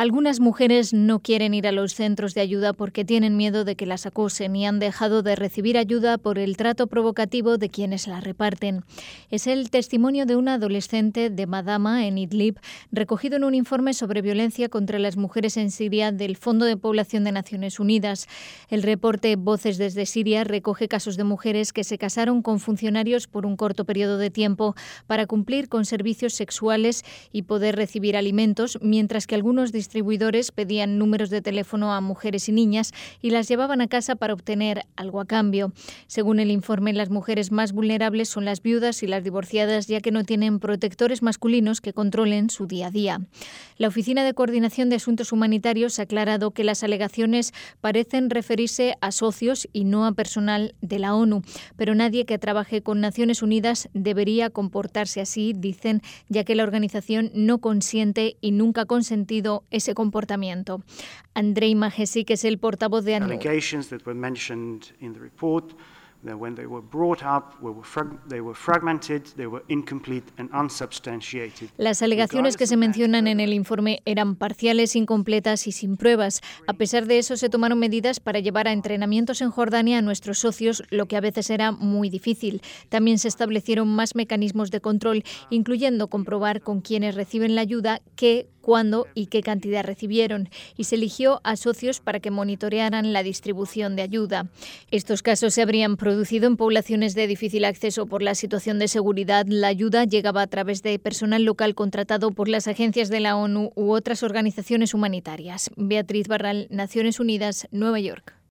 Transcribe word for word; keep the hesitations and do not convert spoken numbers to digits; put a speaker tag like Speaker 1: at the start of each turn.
Speaker 1: Algunas mujeres no quieren ir a los centros de ayuda porque tienen miedo de que las acosen y han dejado de recibir ayuda por el trato provocativo de quienes la reparten. Es el testimonio de una adolescente de Madama, en Idlib, recogido en un informe sobre violencia contra las mujeres en Siria del Fondo de Población de Naciones Unidas. El reporte Voces desde Siria recoge casos de mujeres que se casaron con funcionarios por un corto periodo de tiempo para cumplir con servicios sexuales y poder recibir alimentos, mientras que algunos distribuidores pedían números de teléfono a mujeres y niñas y las llevaban a casa para obtener algo a cambio. Según el informe, las mujeres más vulnerables son las viudas y las divorciadas, ya que no tienen protectores masculinos que controlen su día a día. La Oficina de Coordinación de Asuntos Humanitarios ha aclarado que las alegaciones parecen referirse a socios y no a personal de la ONU, pero nadie que trabaje con Naciones Unidas debería comportarse así, dicen, ya que la organización no consiente y nunca ha consentido ese comportamiento. Andrei Majesic es el portavoz de ANUR.
Speaker 2: When they were brought up, they were, frag- they were fragmented, they were incomplete and unsubstantiated.
Speaker 1: Las alegaciones que se mencionan en el informe eran parciales, incompletas y sin pruebas. A pesar de eso, se tomaron medidas para llevar a entrenamientos en Jordania a nuestros socios, lo que a veces era muy difícil. También se establecieron más mecanismos de control, incluyendo comprobar con quienes reciben la ayuda qué, cuándo y qué cantidad recibieron, y se eligió a socios para que monitorearan la distribución de ayuda. Estos casos se habrían producido en poblaciones de difícil acceso por la situación de seguridad. La ayuda llegaba a través de personal local contratado por las agencias de la ONU u otras organizaciones humanitarias. Beatriz Barral, Naciones Unidas, Nueva York.